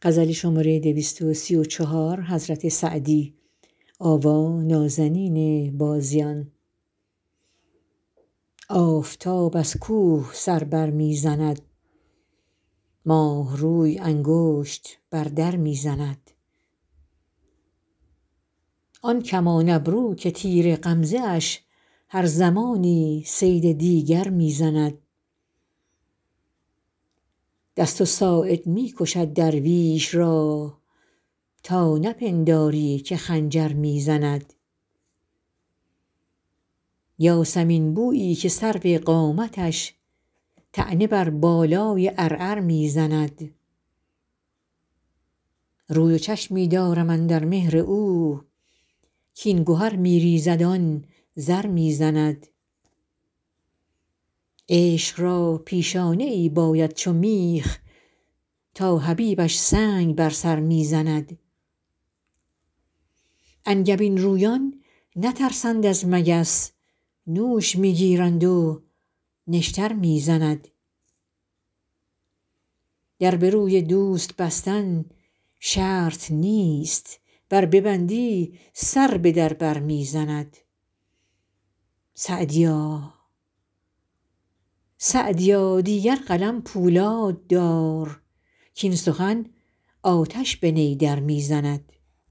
آفتاب از کوه سر بر می زند ماه روی انگشت بر در می زند آن کمان ابرو که تیر غمزه اش هر زمانی صید دیگر می زند دست و ساعد می کشد درویش را تا نپنداری که خنجر می زند یاسمین بویی که سرو قامتش طعنه بر بالای عرعر می زند روی و چشمی دارم اندر مهر او کاین گهر می ریزد آن زر می زند عشق را پیشانه ای باید چو میخ تا حبیبش سنگ بر سر می زند انگبین رویان نترسند از مگس نوش می گیرند و نشتر می زند در به روی دوست بستن شرط نیست ور ببندی سر به در بر می زند سعدیا دیگر قلم پولاد دار کاین سخن آتش به نی در می زند